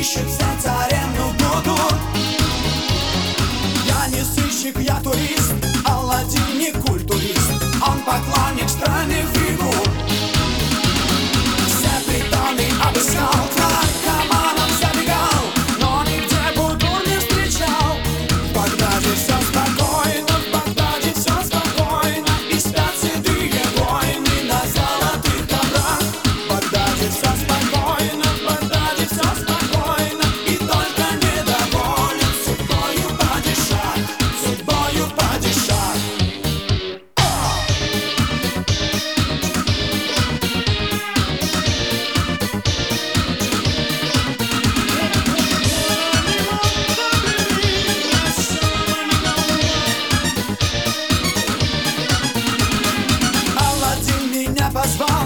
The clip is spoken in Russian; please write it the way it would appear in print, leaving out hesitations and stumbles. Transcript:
ищет взять аренду буду. Я не сыщик, я турист, Аладдин не культурист, он поклонник странных фигур. Все притоны обыскал, к наркоманам забегал, но нигде Будур не встречал. В Багдаде все спокойно, в Багдаде все спокойно, и спят седые воины на золотых коврах. В Багдаде все спокойно, в Багдаде все спокойно, и только недоволен судьбою падишах, судьбою падишах. Аладдин меня позвал.